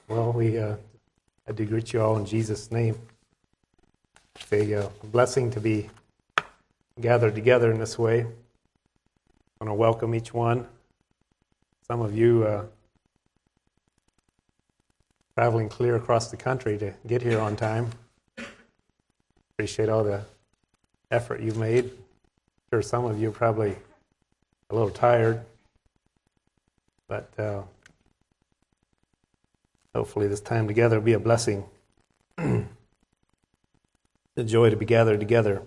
Well, I do greet you all in Jesus' name. It's a blessing to be gathered together in this way. I want to welcome each one. Some of you traveling clear across the country to get here on time. Appreciate all the effort you've made. I'm sure some of you are probably a little tired, but hopefully this time together will be a blessing. It's a joy to be gathered together.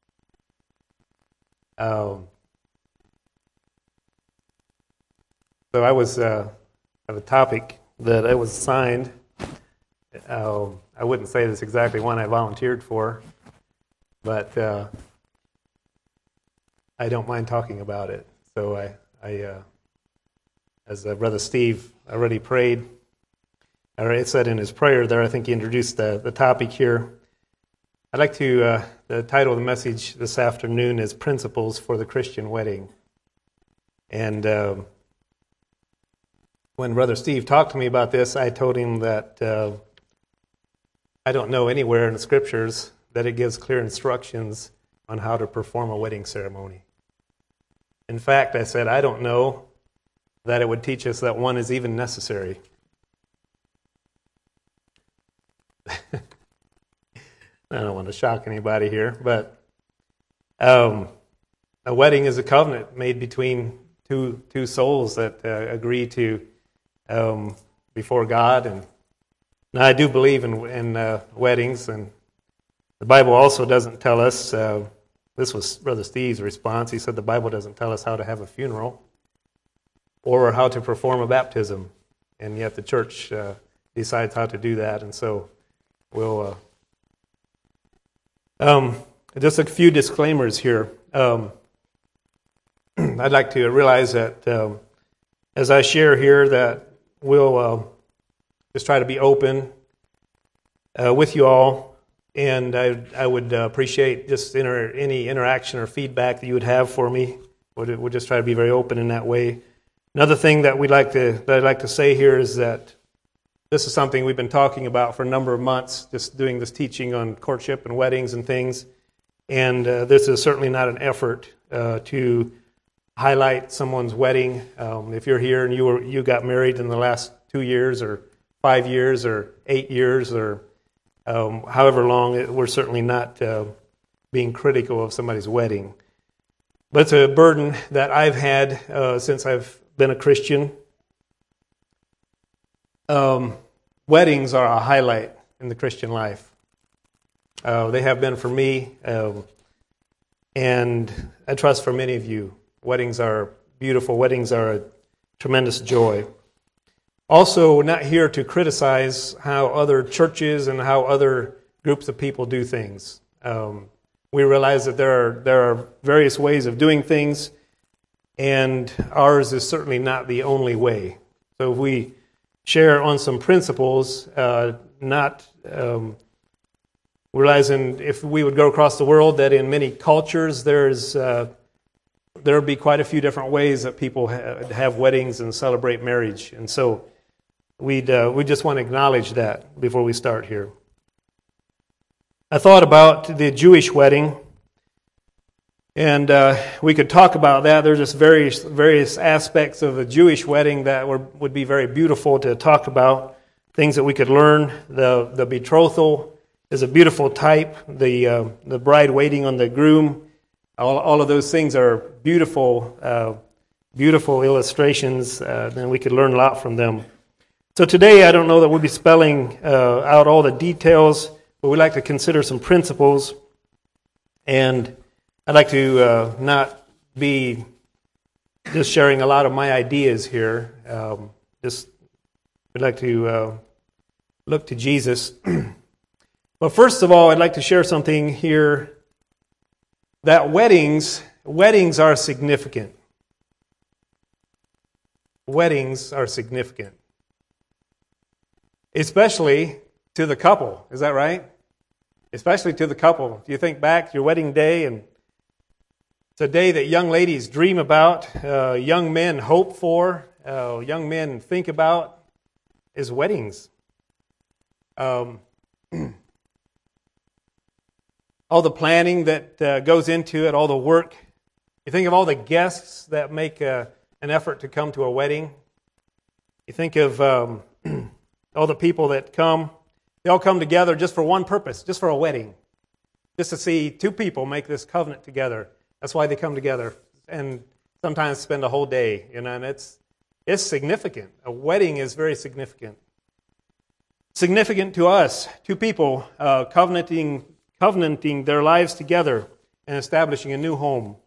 So I was have a topic that I was assigned. I wouldn't say this exactly one I volunteered for, but I don't mind talking about it. So I as Brother Steve already prayed, or said in his prayer there, I think he introduced the topic here. I'd like to, the title of the message this afternoon is Principles for the Christian Wedding. And when Brother Steve talked to me about this, I told him that I don't know anywhere in the Scriptures that it gives clear instructions on how to perform a wedding ceremony. In fact, I said, I don't know that it would teach us that one is even necessary. I don't want to shock anybody here, but a wedding is a covenant made between two souls that agree to before God. And I do believe in weddings, and the Bible also doesn't tell us. This was Brother Steve's response. He said the Bible doesn't tell us how to have a funeral or how to perform a baptism, and yet the church decides how to do that, and so we'll. Just a few disclaimers here. I'd like to realize that as I share here that we'll just try to be open with you all, and I would appreciate just any interaction or feedback that you would have for me. We'll just try to be very open in that way. Another thing that I'd like to say here is that this is something we've been talking about for a number of months, just doing this teaching on courtship and weddings and things. And this is certainly not an effort to highlight someone's wedding. If you're here and you got married in the last 2 years or 5 years or 8 years or however long, we're certainly not being critical of somebody's wedding. But it's a burden that I've had since I've been a Christian. Weddings are a highlight in the Christian life. They have been for me, and I trust for many of you. Weddings are beautiful. Weddings are a tremendous joy. Also, we're not here to criticize how other churches and how other groups of people do things. We realize that there are various ways of doing things, and ours is certainly not the only way. So if we share on some principles, not realizing if we would go across the world that in many cultures there would be quite a few different ways that people have weddings and celebrate marriage, and so we just want to acknowledge that before we start here. I thought about the Jewish wedding, and we could talk about that. There's just various aspects of a Jewish wedding that would be very beautiful to talk about, things that we could learn. The betrothal is a beautiful type. The bride waiting on the groom, all of those things are beautiful illustrations, and we could learn a lot from them. So today, I don't know that we'll be spelling out all the details, but we'd like to consider some principles, and I'd like to not be just sharing a lot of my ideas here. We'd like to look to Jesus. But first of all, I'd like to share something here that weddings are significant. Weddings are significant, especially to the couple. Is that right? Especially to the couple. If you think back to your wedding day, and it's a day that young ladies dream about, young men hope for, young men think about, is weddings. Um, all the planning that goes into it, all the work. You think of all the guests that make an effort to come to a wedding. You think of all the people that come. They all come together just for one purpose, just for a wedding. Just to see two people make this covenant together. That's why they come together. And sometimes spend a whole day, and it's significant. A wedding is very significant. Significant to us, two people covenanting their lives together and establishing a new home.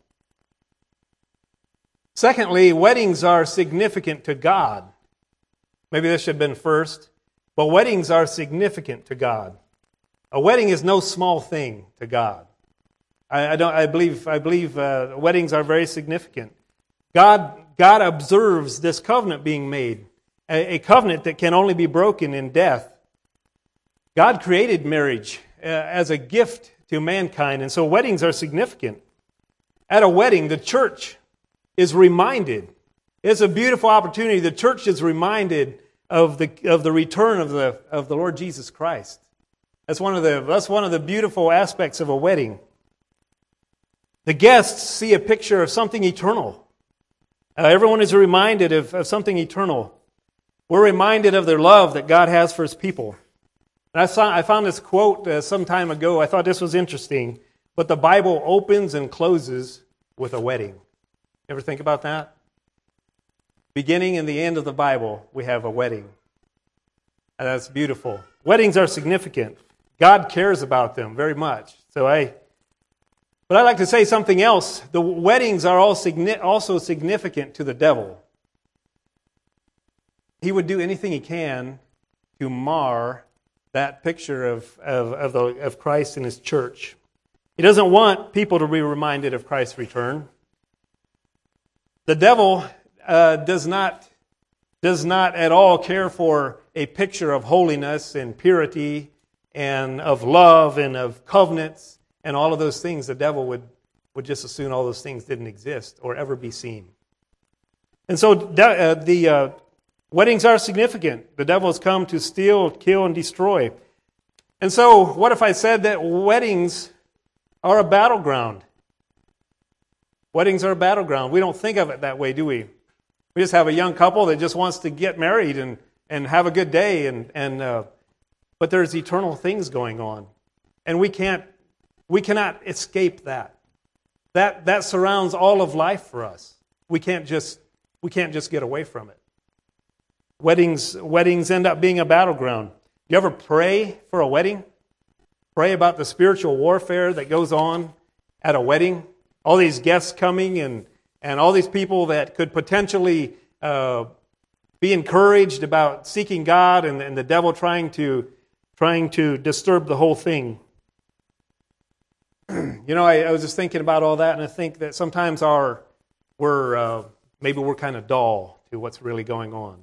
Secondly, weddings are significant to God. Maybe this should have been first, but weddings are significant to God. A wedding is no small thing to God. I believe weddings are very significant. God observes this covenant being made, a covenant that can only be broken in death. God created marriage as a gift to mankind, and so weddings are significant. At a wedding, the church is reminded. It's a beautiful opportunity. The church is reminded of the return of the Lord Jesus Christ. That's one of the beautiful aspects of a wedding. The guests see a picture of something eternal. Everyone is reminded of something eternal. We're reminded of their love that God has for His people. And I found this quote some time ago. I thought this was interesting. But the Bible opens and closes with a wedding. Ever think about that? Beginning and the end of the Bible, we have a wedding. And that's beautiful. Weddings are significant. God cares about them very much. But I'd like to say something else. The weddings are also significant to the devil. He would do anything he can to mar that picture of Christ and His church. He doesn't want people to be reminded of Christ's return. The devil does not at all care for a picture of holiness and purity and of love and of covenants and all of those things. The devil would just assume all those things didn't exist or ever be seen. And so the weddings are significant. The devil has come to steal, kill, and destroy. And so what if I said that weddings are a battleground? Weddings are a battleground. We don't think of it that way, do we? We just have a young couple that just wants to get married and have a good day, but there's eternal things going on, and we cannot escape that. That surrounds all of life for us. We can't just get away from it. Weddings end up being a battleground. You ever pray for a wedding? Pray about the spiritual warfare that goes on at a wedding? All these guests coming and all these people that could potentially be encouraged about seeking God, and the devil trying to disturb the whole thing. I was just thinking about all that, and I think that sometimes maybe we're kind of dull to what's really going on.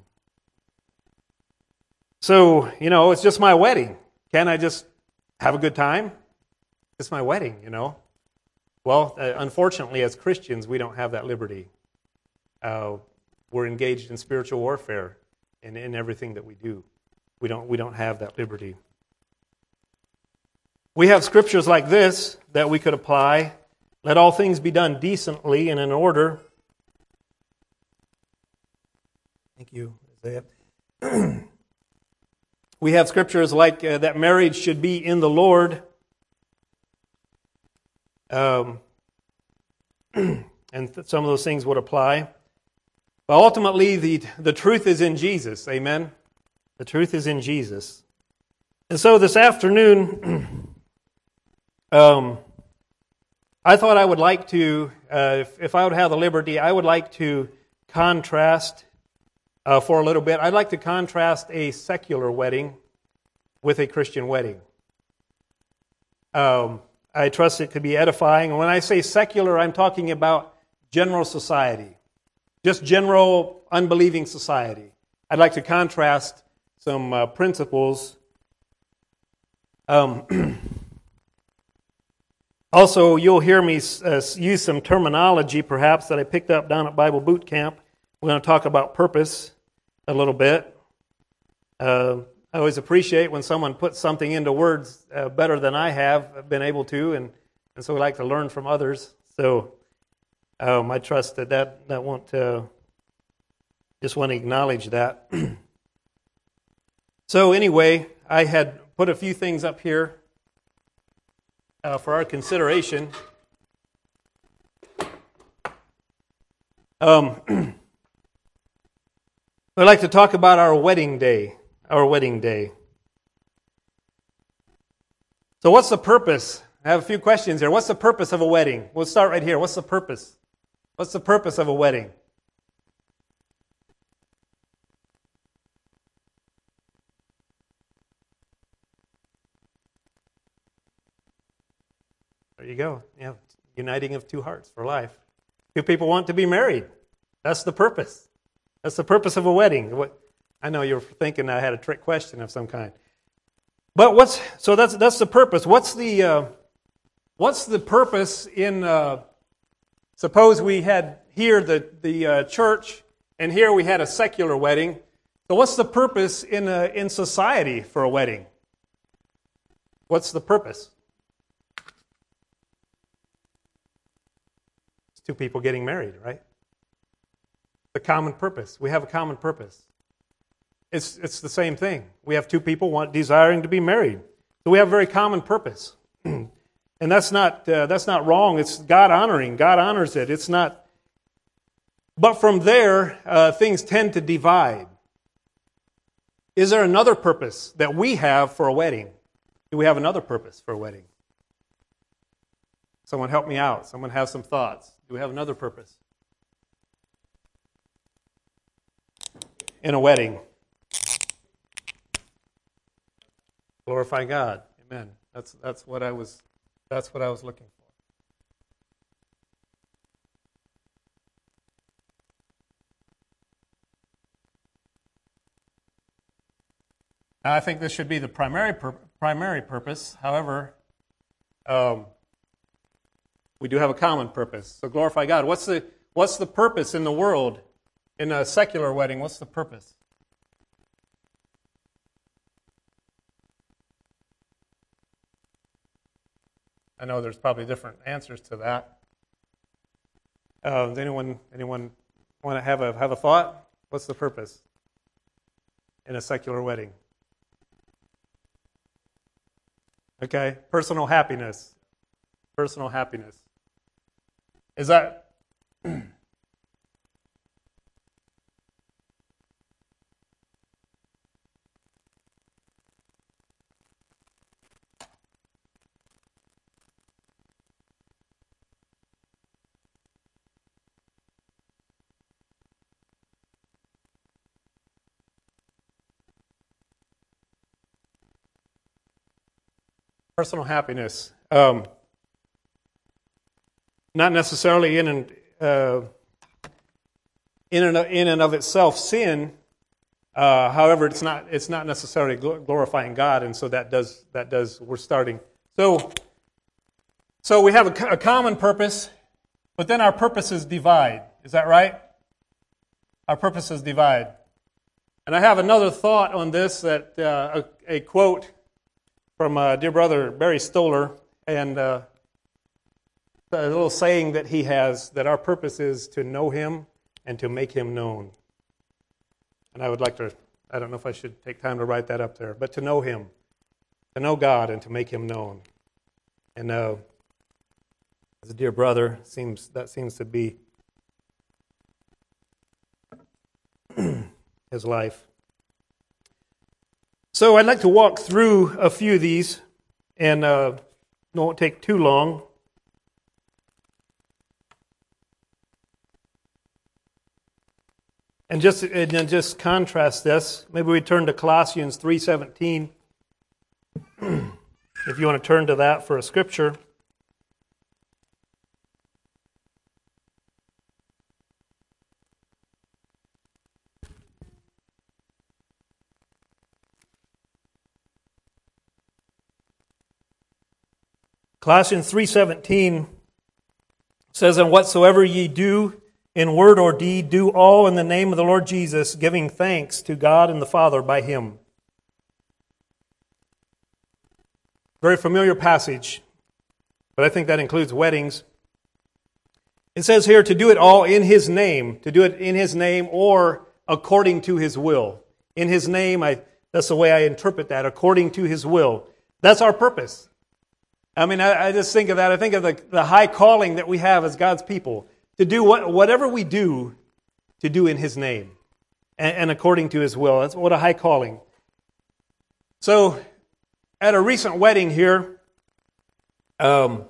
So, it's just my wedding. Can't I just have a good time? It's my wedding, Well, unfortunately, as Christians, we don't have that liberty. We're engaged in spiritual warfare in everything that we do. We don't have that liberty. We have scriptures like this that we could apply. Let all things be done decently and in order. Thank you, Isaiah. We have scriptures like that marriage should be in the Lord. And some of those things would apply. But ultimately, the truth is in Jesus. Amen? The truth is in Jesus. And so this afternoon, I thought I would like to, if I would have the liberty, I would like to contrast for a little bit. I'd like to contrast a secular wedding with a Christian wedding. I trust it could be edifying. And when I say secular, I'm talking about general society. Just general unbelieving society. I'd like to contrast some principles. Also, you'll hear me use some terminology, perhaps, that I picked up down at Bible Boot Camp. We're going to talk about purpose a little bit. I'm I always appreciate when someone puts something into words better than I have been able to, and so we like to learn from others. So I trust that won't, just want to acknowledge that. So anyway, I had put a few things up here for our consideration. I'd like to talk about our wedding day. Our wedding day. So what's the purpose? I have a few questions here. What's the purpose of a wedding? We'll start right here. What's the purpose? What's the purpose of a wedding? There you go. Yeah, uniting of two hearts for life. Two people want to be married. That's the purpose. That's the purpose of a wedding. I know you're thinking I had a trick question of some kind. But that's the purpose. What's the purpose in suppose we had here the church and here we had a secular wedding. So what's the purpose in society for a wedding? What's the purpose? It's two people getting married, right? The common purpose. We have a common purpose. It's the same thing. We have two people desiring to be married. So we have a very common purpose. And that's not wrong. It's God honoring. God honors it. It's not. But from there, things tend to divide. Is there another purpose that we have for a wedding? Do we have another purpose for a wedding? Someone help me out. Someone have some thoughts. Do we have another purpose in a wedding? Glorify God. Amen. That's what I was looking for. Now, I think this should be the primary purpose. However, we do have a common purpose. So glorify God. What's the purpose in the world in a secular wedding? What's the purpose? I know there's probably different answers to that. Does anyone want to have a thought? What's the purpose in a secular wedding? Okay, personal happiness. Personal happiness. Is that personal happiness? Not necessarily in and of itself sin. However, it's not necessarily glorifying God, and so that does. We're starting. So we have a common purpose, but then our purposes divide. Is that right? Our purposes divide. And I have another thought on this, that a quote from dear brother Barry Stoller, and a little saying that he has, that our purpose is to know Him and to make Him known. And I would like to, I don't know if I should take time to write that up there, but to know Him, to know God and to make Him known. And as a dear brother, that seems to be his life. So I'd like to walk through a few of these, and it won't take too long. And just contrast this. Maybe we turn to Colossians 3:17. If you want to turn to that for a scripture. Colossians 3:17 says, "And whatsoever ye do in word or deed, do all in the name of the Lord Jesus, giving thanks to God and the Father by Him." Very familiar passage, but I think that includes weddings. It says here to do it all in His name, to do it in His name or according to His will. In His name, that's the way I interpret that, according to His will. That's our purpose. I mean, I just think of that. I think of the high calling that we have as God's people, to do whatever we do, to do in His name and according to His will. That's what a high calling. So, at a recent wedding here, now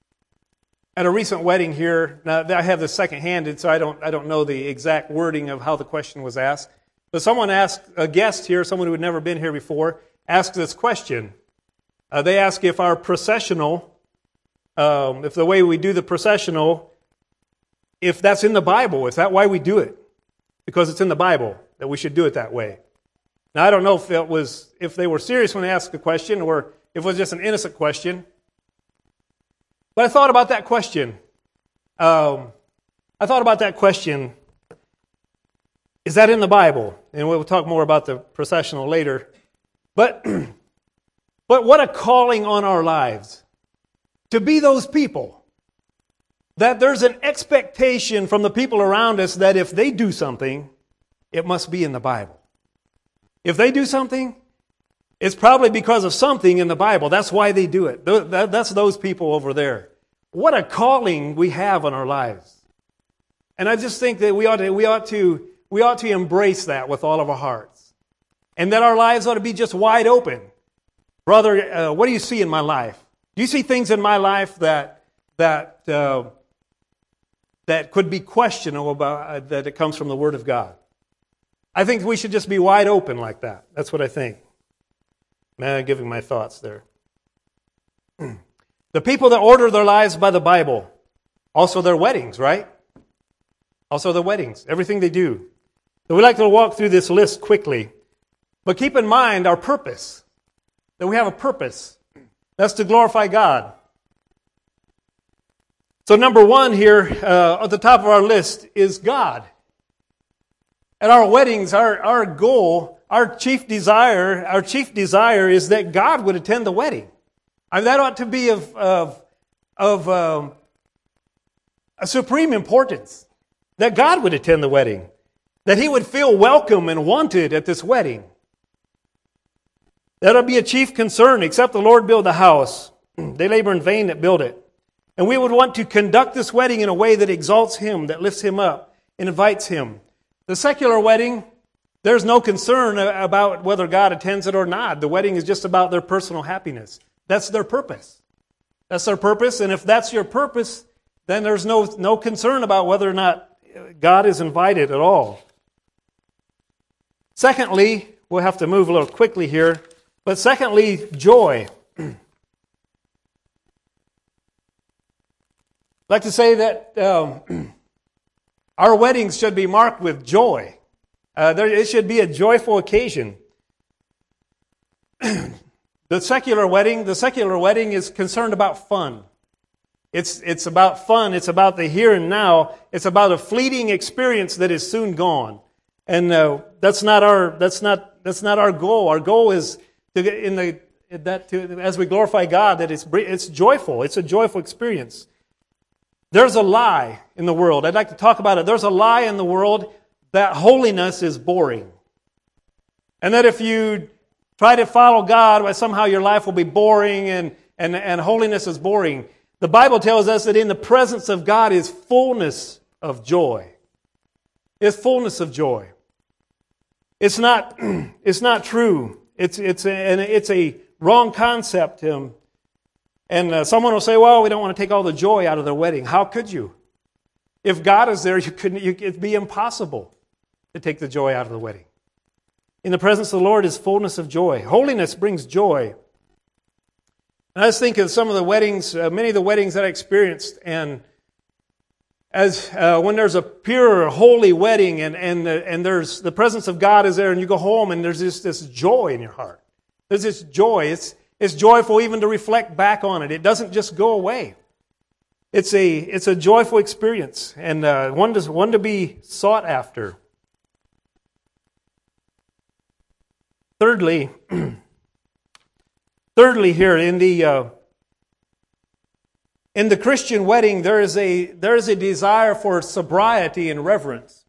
I have this second-handed, so I don't know the exact wording of how the question was asked. But someone asked, a guest here, someone who had never been here before, asked this question. They ask if our processional, if the way we do the processional, if that's in the Bible, is that why we do it? Because it's in the Bible that we should do it that way. Now, I don't know if they were serious when they asked the question or if it was just an innocent question. But I thought about that question. Is that in the Bible? And we'll talk more about the processional later. But what a calling on our lives. To be those people. That there's an expectation from the people around us that if they do something, it must be in the Bible. If they do something, it's probably because of something in the Bible. That's why they do it. That's those people over there. What a calling we have on our lives. And I just think that we ought to embrace that with all of our hearts. And that our lives ought to be just wide open. Brother, what do you see in my life? Do you see things in my life that could be questionable about that it comes from the Word of God? I think we should just be wide open like that. That's what I think. Man, I'm giving my thoughts there. The people that order their lives by the Bible, also their weddings, right? Also their weddings, everything they do. So we like to walk through this list quickly. But keep in mind our purpose, that we have a purpose. That's to glorify God. So number one here, at the top of our list, is God. At our weddings, our goal, our chief desire is that God would attend the wedding. I mean, that ought to be of a supreme importance. That God would attend the wedding. That He would feel welcome and wanted at this wedding. That would be a chief concern. Except the Lord build the house, they labor in vain that build it. And we would want to conduct this wedding in a way that exalts Him, that lifts Him up, and invites Him. The secular wedding, there's no concern about whether God attends it or not. The wedding is just about their personal happiness. That's their purpose. That's their purpose, and if that's your purpose, then there's no concern about whether or not God is invited at all. Secondly, we'll have to move a little quickly here, but secondly, joy. I'd like to say that our weddings should be marked with joy. It should be a joyful occasion. The secular wedding is concerned about fun. It's about fun. It's about the here and now. It's about a fleeting experience that is soon gone. And that's not our goal. Our goal is as we glorify God, that it's joyful. It's a joyful experience. There's a lie in the world. I'd like to talk about it. There's a lie in the world that holiness is boring. And that if you try to follow God, somehow your life will be boring and holiness is boring. The Bible tells us that in the presence of God is fullness of joy. It's fullness of joy. It's not true. It's a wrong concept. And someone will say, well, we don't want to take all the joy out of their wedding. How could you? If God is there, it'd be impossible to take the joy out of the wedding. In the presence of the Lord is fullness of joy. Holiness brings joy. And I just think of some of the weddings, many of the weddings that I experienced, and as when there's a pure, holy wedding, and there's the presence of God is there, and you go home, and there's this joy in your heart. There's this joy. It's joyful even to reflect back on it. It doesn't just go away. It's a joyful experience, and one to be sought after. Thirdly, Thirdly, here in the Christian wedding, there is a desire for sobriety and reverence.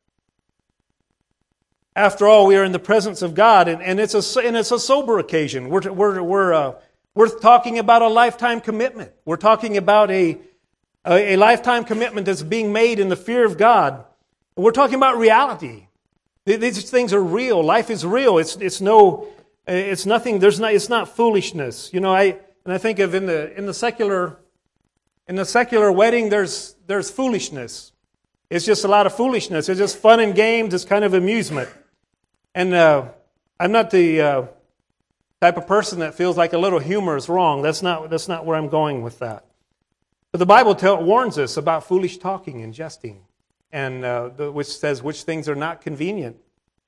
After all, we are in the presence of God, and it's a sober occasion. We're talking about a lifetime commitment. We're talking about a lifetime commitment that's being made in the fear of God. We're talking about reality. These things are real. Life is real. It's nothing. It's not foolishness. You know, I think of in the secular wedding, there's foolishness. It's just a lot of foolishness. It's just fun and games. It's kind of amusement. And I'm not the type of person that feels like a little humor is wrong. That's not where I'm going with that. But the Bible warns us about foolish talking and jesting, and which says which things are not convenient.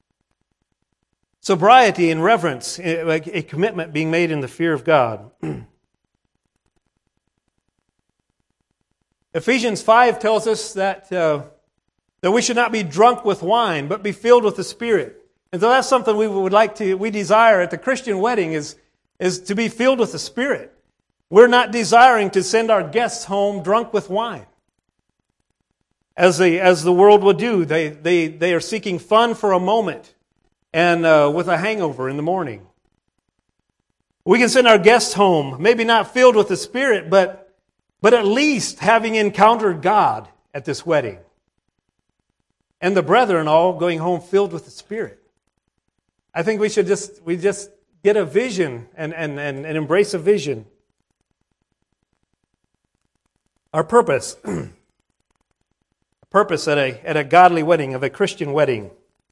Sobriety and reverence, like a commitment being made in the fear of God. Ephesians 5 tells us that we should not be drunk with wine, but be filled with the Spirit. And so that's something we desire at the Christian wedding is to be filled with the Spirit. We're not desiring to send our guests home drunk with wine, as the world would do. They are seeking fun for a moment and with a hangover in the morning. We can send our guests home, maybe not filled with the Spirit, but at least having encountered God at this wedding. And the brethren all going home filled with the Spirit. I think we just get a vision and embrace a vision. Our purpose. A purpose at a godly wedding, of a Christian wedding.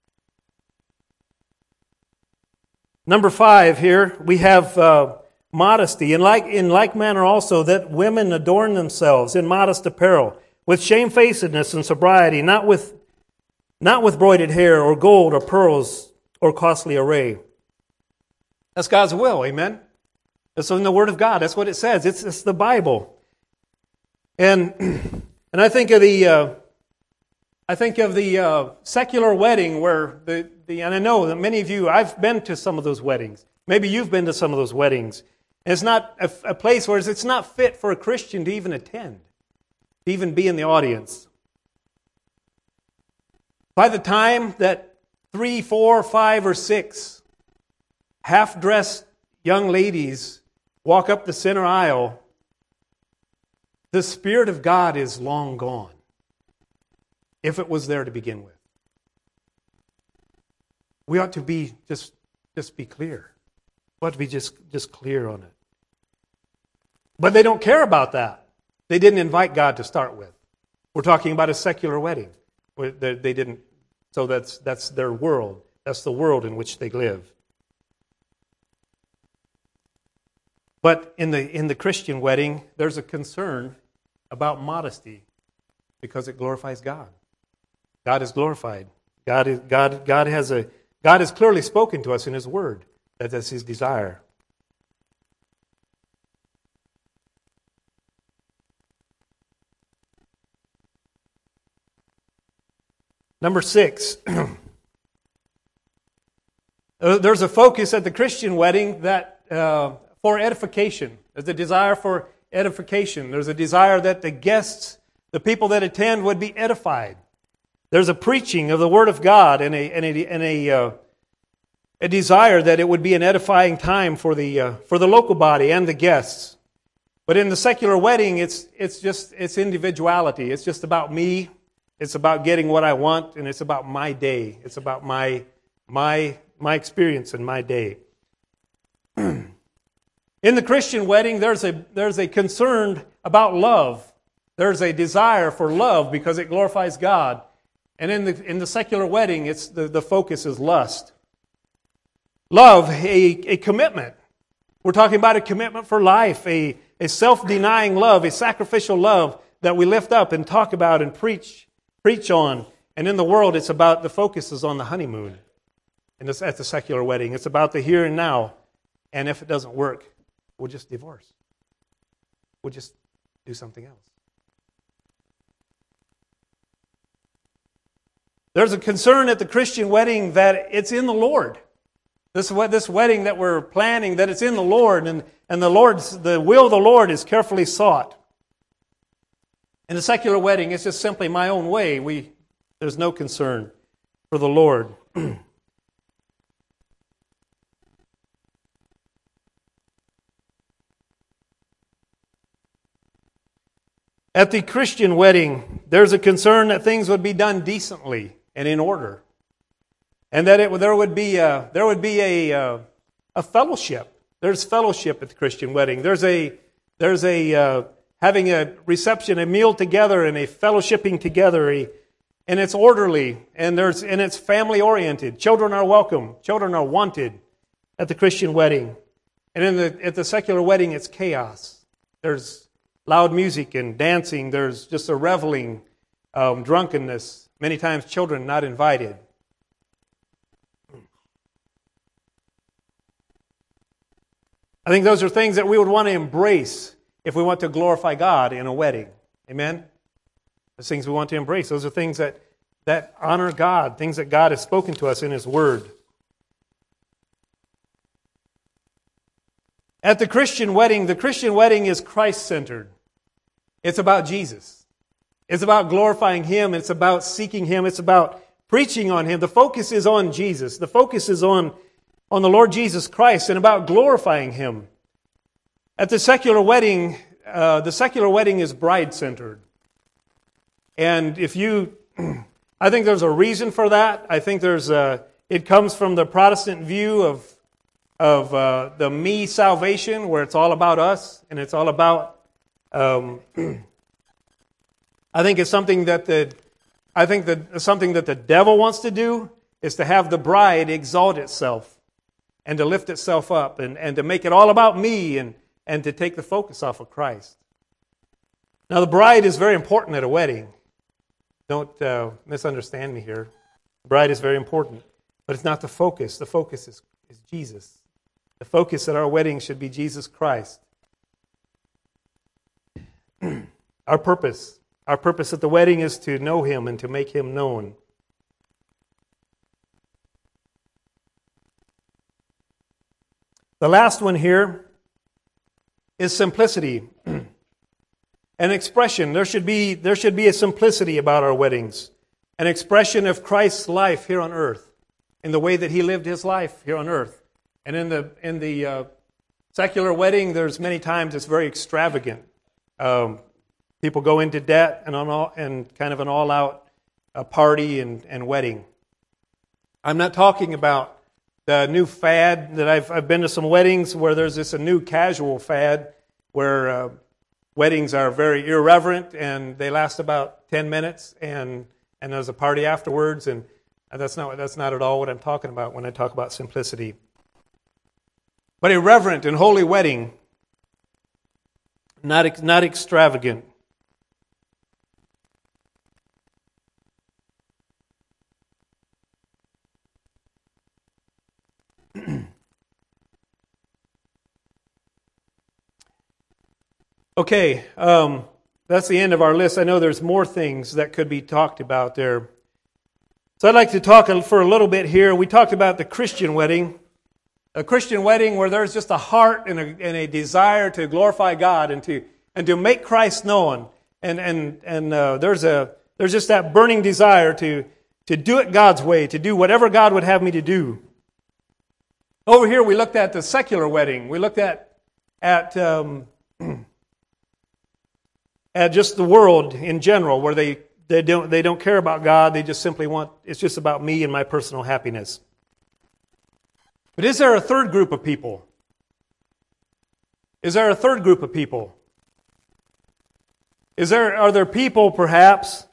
Number 5 here, we have modesty. In like manner also, that women adorn themselves in modest apparel, with shamefacedness and sobriety, not with broided hair or gold or pearls or costly array. That's God's will, amen? That's in the Word of God. That's what it says. It's the Bible. And I think of the secular wedding where and I know that many of you, I've been to some of those weddings. Maybe you've been to some of those weddings. And it's not a place where it's not fit for a Christian to even attend, to even be in the audience. By the time that 3, 4, 5, or 6 half-dressed young ladies walk up the center aisle, the Spirit of God is long gone, if it was there to begin with. We ought to be just be clear. We ought to be just clear on it. But they don't care about that. They didn't invite God to start with. We're talking about a secular wedding. They didn't. So that's their world. That's the world in which they live. But in the Christian wedding, there's a concern about modesty because it glorifies God. God is glorified. God has clearly spoken to us in His Word that that's His desire. Number 6, there's a focus at the Christian wedding that for edification. There's a desire for edification. There's a desire that the guests, the people that attend, would be edified. There's a preaching of the Word of God and a desire that it would be an edifying time for the local body and the guests. But in the secular wedding, it's individuality. It's just about me. It's about getting what I want, and it's about my day. It's about my experience and my day. In the Christian wedding, there's a concern about love. There's a desire for love because it glorifies God. And in the secular wedding, it's the focus is lust. Love, a commitment. We're talking about a commitment for life, a self-denying love, a sacrificial love that we lift up and talk about and preach on. And in the world, it's about the focus is on the honeymoon. And it's at the secular wedding. It's about the here and now. And if it doesn't work, we'll just divorce. We'll just do something else. There's a concern at the Christian wedding that it's in the Lord. This wedding that we're planning, that it's in the Lord, and the will of the Lord is carefully sought. In a secular wedding, it's just simply my own way. There's no concern for the Lord. At the Christian wedding, there's a concern that things would be done decently and in order, and that there would be a fellowship. There's fellowship at the Christian wedding. There's having a reception, a meal together, and a fellowshipping together, and it's orderly, and it's family oriented. Children are welcome. Children are wanted at the Christian wedding, and at the secular wedding, it's chaos. There's loud music and dancing. There's just a reveling, drunkenness. Many times children not invited. I think those are things that we would want to embrace if we want to glorify God in a wedding. Amen? Those things we want to embrace. Those are things that honor God, things that God has spoken to us in His Word. At the Christian wedding is Christ-centered. It's about Jesus. It's about glorifying Him. It's about seeking Him. It's about preaching on Him. The focus is on Jesus. The focus is on the Lord Jesus Christ and about glorifying Him. At the secular wedding is bride-centered. And I think there's a reason for that. I think it comes from the Protestant view of the me salvation, where it's all about us and it's all about. I think it's something that the devil wants to do is to have the bride exalt itself and to lift itself up and to make it all about me and to take the focus off of Christ. Now, the bride is very important at a wedding. Don't misunderstand me here. The bride is very important, but it's not the focus. The focus is Jesus. The focus at our wedding should be Jesus Christ. Our purpose at the wedding is to know Him and to make Him known. The last one here is simplicity. An expression. There should be a simplicity about our weddings. An expression of Christ's life here on earth, in the way that He lived His life here on earth. And in the secular wedding, there's many times it's very extravagant. People go into debt and kind of an all-out party and wedding. I'm not talking about the new fad that I've been to some weddings where there's a new casual fad where weddings are very irreverent and they last about 10 minutes and there's a party afterwards, and that's not at all what I'm talking about when I talk about simplicity. But a reverent and holy wedding, not extravagant. Okay, that's the end of our list. I know there's more things that could be talked about there. So I'd like to talk for a little bit here. We talked about the Christian wedding. A Christian wedding where there's just a heart and a desire to glorify God and to make Christ known. And there's just that burning desire to do it God's way, to do whatever God would have me to do. Over here we looked at the secular wedding. We looked at just the world in general, where they don't care about God. They just simply it's just about me and my personal happiness. But is there a third group of people? Is there a third group of people? Are there people perhaps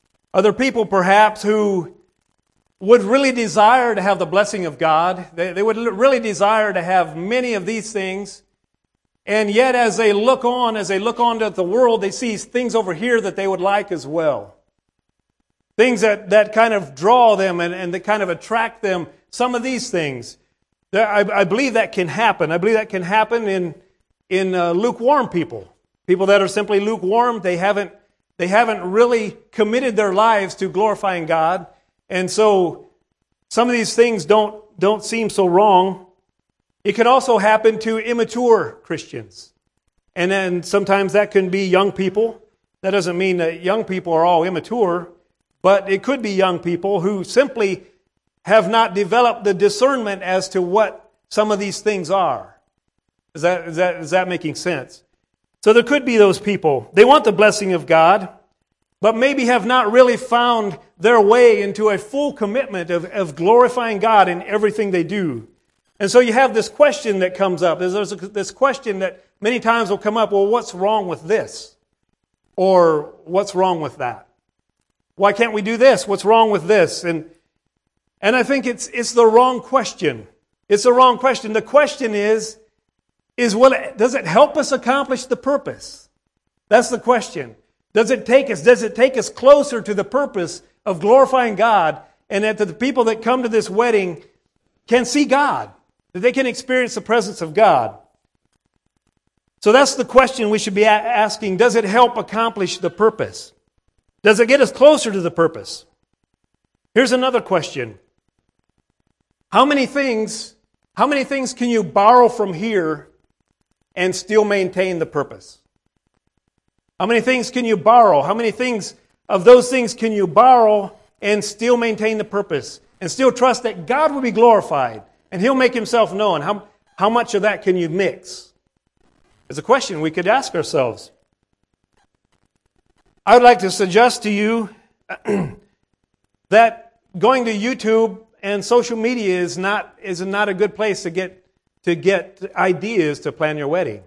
who would really desire to have the blessing of God? They would really desire to have many of these things. And yet as they look on to the world, they see things over here that they would like as well. Things that kind of draw them and that kind of attract them. Some of these things. I believe that can happen. I believe that can happen in lukewarm people. People that are simply lukewarm. They haven't really committed their lives to glorifying God. And so some of these things don't don't seem so wrong. It can also happen to immature Christians. And then sometimes that can be young people. That doesn't mean that young people are all immature, but it could be young people who simply have not developed the discernment as to what some of these things are. Is that making sense? So there could be those people. They want the blessing of God, but maybe have not really found their way into a full commitment of glorifying God in everything they do. And so you have this question that comes up. There's this question that many times will come up, well, what's wrong with this? Or what's wrong with that? Why can't we do this? What's wrong with this? And I think it's the wrong question. It's the wrong question. The question is does it help us accomplish the purpose? That's the question. Does it take us closer to the purpose of glorifying God, and that the people that come to this wedding can see God, that they can experience the presence of God? So that's the question we should be asking. Does it help accomplish the purpose? Does it get us closer to the purpose? Here's another question. How many things can you borrow from here and still maintain the purpose? How many things can you borrow? How many things of those things can you borrow and still maintain the purpose? And still trust that God will be glorified and He'll make Himself known? How much of that can you mix? It's a question we could ask ourselves. I would like to suggest to you that going to YouTube and social media is not a good place to get ideas to plan your wedding.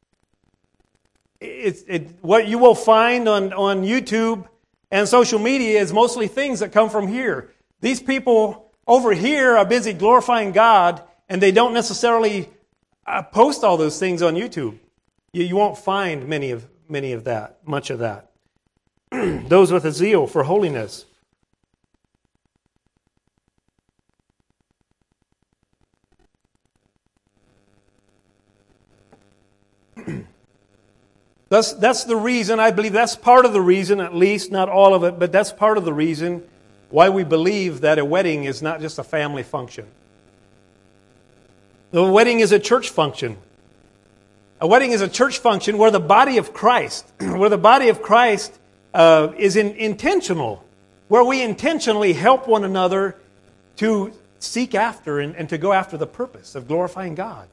What you will find on YouTube and social media is mostly things that come from here. These people over here are busy glorifying God, and they don't necessarily post all those things on YouTube. You won't find much of that. Those with a zeal for holiness. That's the reason, I believe that's part of the reason, at least, not all of it, but that's part of the reason why we believe that a wedding is not just a family function. The wedding is a church function. A wedding is a church function where the body of Christ, is intentional, where we intentionally help one another to seek after and to go after the purpose of glorifying God.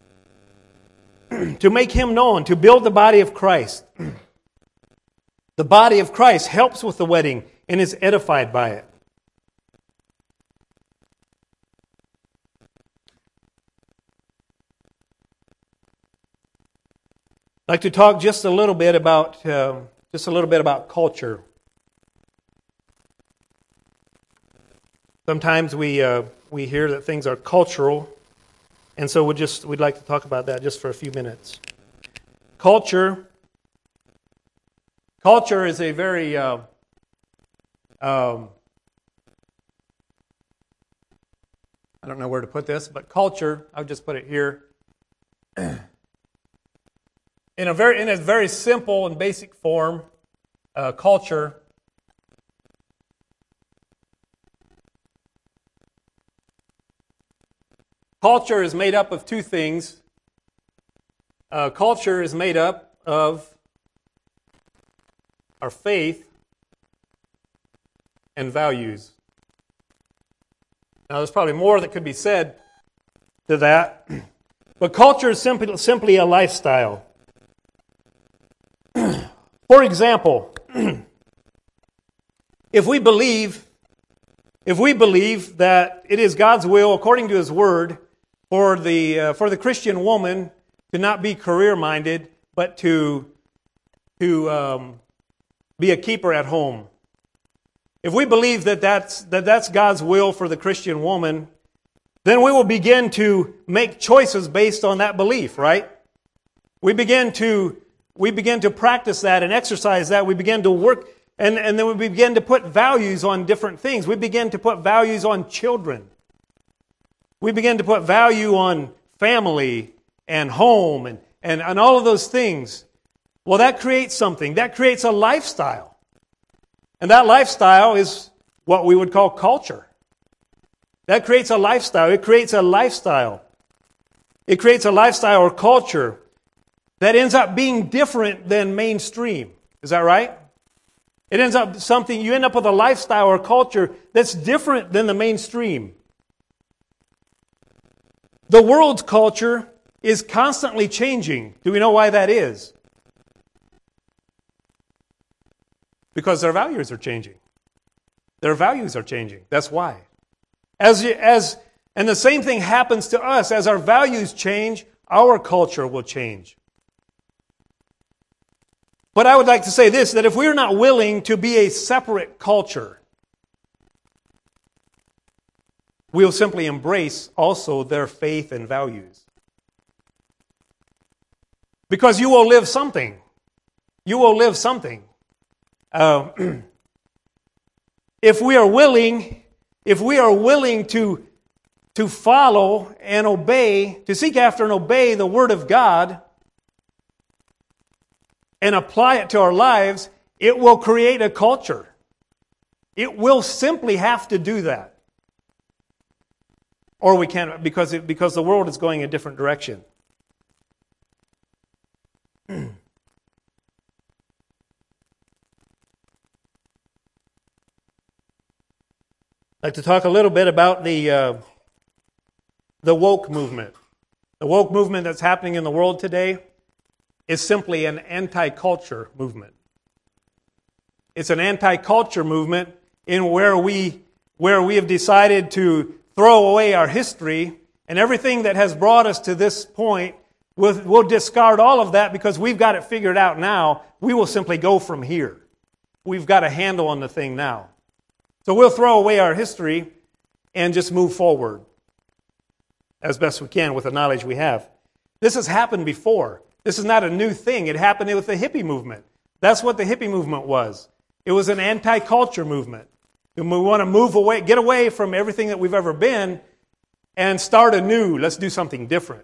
To make Him known, to build the body of Christ. The body of Christ helps with the wedding and is edified by it. I'd like to talk just a little bit about culture. Sometimes we hear that things are cultural, and so we'd like to talk about that just for a few minutes. Culture is a very I don't know where to put this, but culture, I'll just put it here. In a very simple and basic form, culture is made up of two things. Culture is made up of our faith and values. Now, there's probably more that could be said to that, but culture is simply a lifestyle. For example, if we believe that it is God's will, according to His Word, for the Christian woman to not be career-minded, but to be a keeper at home. If we believe that that's God's will for the Christian woman, then we will begin to make choices based on that belief, right? We begin to practice that and exercise that. We begin to work, and then we begin to put values on different things. We begin to put values on children. We begin to put value on family and home and all of those things. Well, that creates something. That creates a lifestyle. And that lifestyle is what we would call culture. That creates a lifestyle. It creates a lifestyle. It creates a lifestyle or culture that ends up being different than mainstream. Is that right? It ends up you end up with a lifestyle or culture that's different than the mainstream. The world's culture is constantly changing. Do we know why that is? Because their values are changing. Their values are changing. That's why. And the same thing happens to us. As our values change, our culture will change. But I would like to say this, that if we're not willing to be a separate culture, we'll simply embrace also their faith and values. Because you will live something. You will live something. If we are willing to follow and obey, to seek after and obey the Word of God and apply it to our lives, it will create a culture. It will simply have to do that. Or we can't, because the world is going a different direction. I'd like to talk a little bit about the woke movement. The woke movement that's happening in the world today is simply an anti-culture movement. It's an anti-culture movement in where we have decided to throw away our history and everything that has brought us to this point. We'll discard all of that because we've got it figured out now. We will simply go from here. We've got a handle on the thing now. So we'll throw away our history and just move forward as best we can with the knowledge we have. This has happened before. This is not a new thing. It happened with the hippie movement. That's what the hippie movement was. It was an anti-culture movement. And we want to move away, get away from everything that we've ever been and start anew. Let's do something different.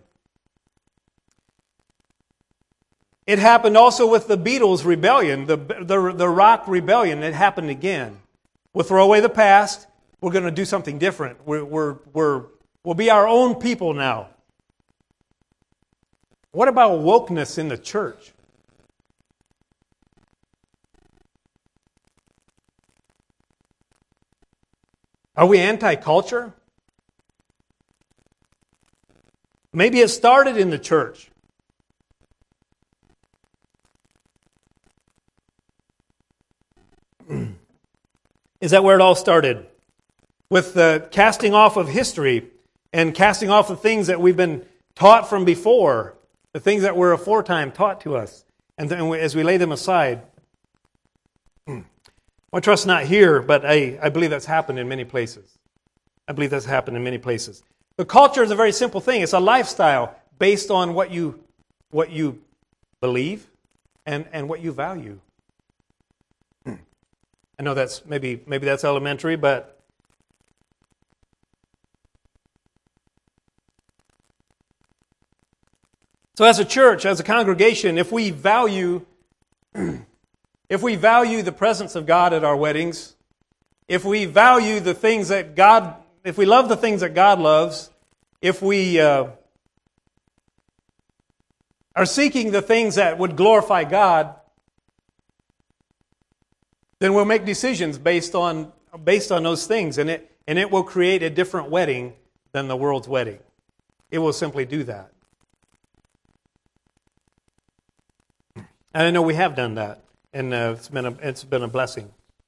It happened also with the Beatles rebellion, the rock rebellion. It happened again. We'll throw away the past. We're going to do something different. We'll be our own people now. What about wokeness in the church? Are we anti-culture? Maybe it started in the church. Is that where it all started? With the casting off of history and casting off the things that we've been taught from before, the things that were aforetime taught to us, and then as we lay them aside. I trust not here, but I believe that's happened in many places. I believe that's happened in many places. The culture is a very simple thing. It's a lifestyle based on what you believe and what you value. I know that's maybe that's elementary, but so as a church, as a congregation, if we value the presence of God at our weddings, if we value the things that God, if we love the things that God loves, if we are seeking the things that would glorify God, then we'll make decisions based on those things, and it will create a different wedding than the world's wedding. It will simply do that. And I know we have done that, and it's been a blessing.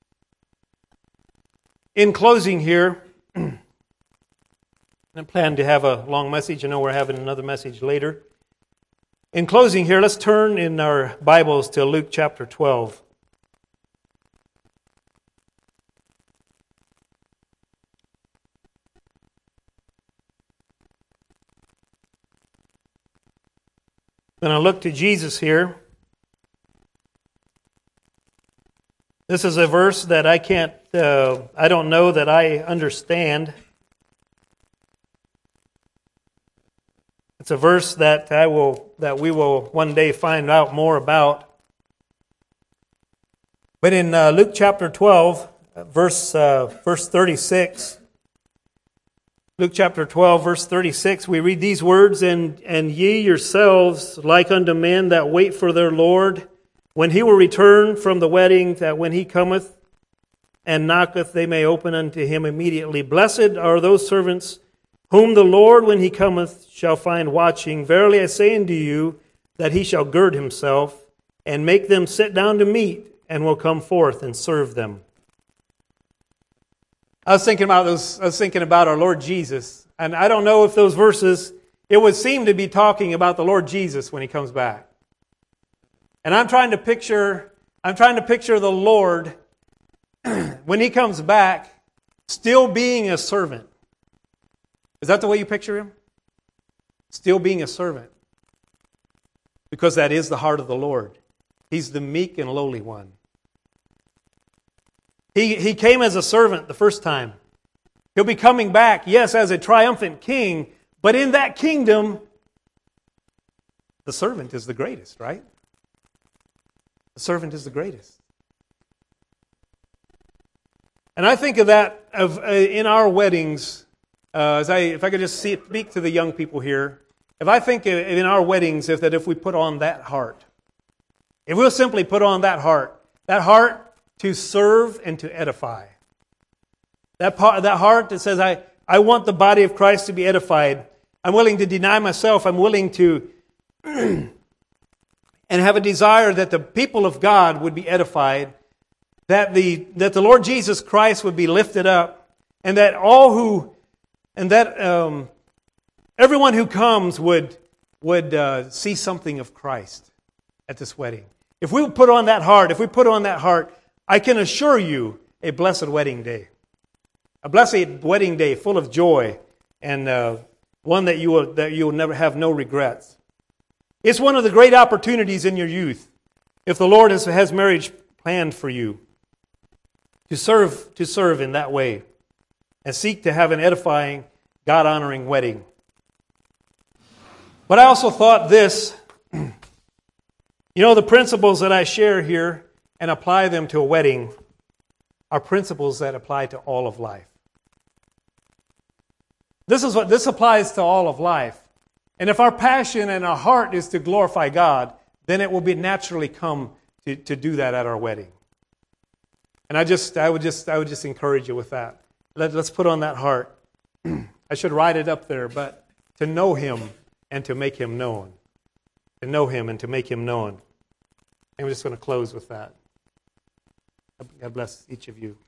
In closing here, I plan to have a long message. I know we're having another message later. In closing here, let's turn in our Bibles to Luke chapter 12. Then I look to Jesus here. This is a verse that I don't know that I understand. It's a verse that we will one day find out more about. But in Luke chapter 12, verse 36, Luke chapter 12, verse 36, we read these words, And ye yourselves, like unto men that wait for their Lord, when he will return from the wedding, that when he cometh and knocketh, they may open unto him immediately. Blessed are those servants whom the Lord, when he cometh, shall find watching. Verily I say unto you, that he shall gird himself, and make them sit down to meat, and will come forth and serve them. I was thinking about our Lord Jesus, and I don't know if those verses, it would seem to be talking about the Lord Jesus when he comes back. And I'm trying to picture the Lord when he comes back still being a servant. Is that the way you picture him? Still being a servant. Because that is the heart of the Lord. He's the meek and lowly one. He came as a servant the first time. He'll be coming back, yes, as a triumphant king, but in that kingdom, the servant is the greatest, right? The servant is the greatest. And I think of that in our weddings, if I could just speak to the young people here, if I think in our weddings, if we put on that heart, if we'll simply put on that heart to serve and to edify. That heart that says, I want the body of Christ to be edified. I'm willing to deny myself. I'm willing to and have a desire that the people of God would be edified, that the Lord Jesus Christ would be lifted up, and that everyone who comes would see something of Christ at this wedding. If we put on that heart, I can assure you a blessed wedding day. A blessed wedding day full of joy, and one that you will never have no regrets. It's one of the great opportunities in your youth, if the Lord has marriage planned for you, to serve in that way, and seek to have an edifying, God-honoring wedding. But I also thought this, the principles that I share here and apply them to a wedding are principles that apply to all of life. This applies to all of life. And if our passion and our heart is to glorify God, then it will be naturally come to do that at our wedding. And I would just encourage you with that. Let's put on that heart. I should write it up there, but to know Him and to make Him known. To know Him and to make Him known. And we're just going to close with that. God bless each of you.